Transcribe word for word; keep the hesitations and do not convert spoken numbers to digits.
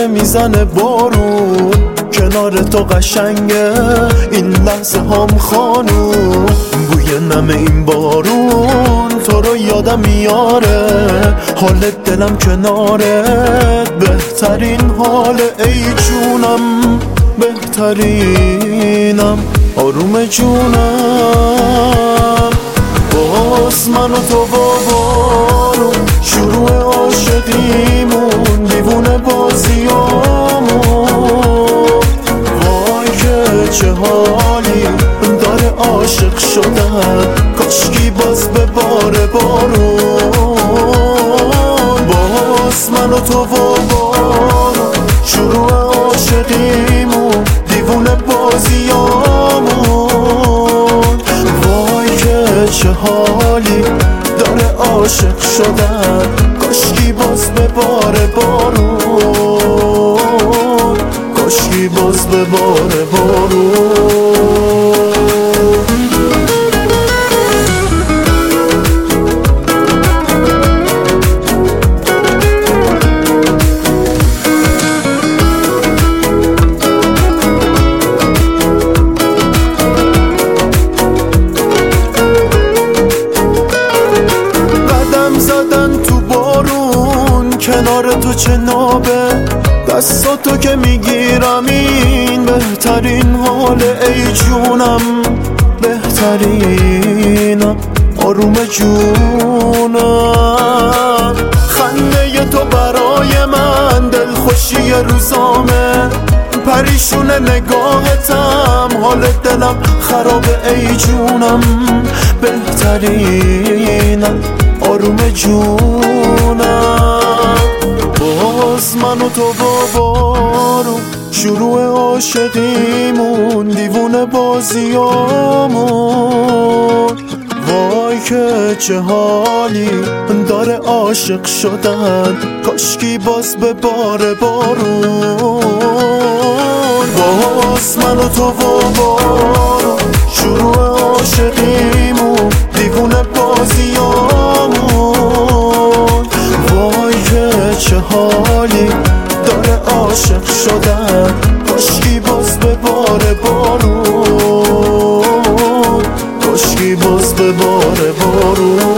داره میزنه بارون، کنار تو قشنگه این لحظه هم خانوم. بوی نم این بارون تو رو یادم میاره، حال دلم کنارت بهترین حال ای جونم، بهترینم آروم جونم. باز من و تو با بارون شروع عاشقیمون، دیوونه بازیامون. وای که چه حالی داره عاشق شدن، کاشکی باز به بار بارون. باز من و تو با بارون شروع عاشقیمون، دیوونه بازیامون. وای که چه حالی داره عاشق شدن، کاشکی باز به بار بارون، کاشکی باز به بار بارون. زدن تو بارون کنار تو چه نابه، دستاتو که میگیرم این بهترین حال ای جونم، بهترینم آروم جونم. خنده تو برای من دلخوشی روزامه، پریشون نگاهتم حال دلم خرابه ای جونم، بهترینم آروم جونم. باز من و تو با بارون شروع عاشقیمون، دیوونه بازیامون. وای که چه حالی داره عاشق شدن، کاشکی باز به بار بارون. باز من و تو با بارون شروع عاشقیمون، دیوونه بازیامون. وای که چه حالی داره عاشق شدن، کاشکی باز به بار بارون، کاشکی باز به بار بارون.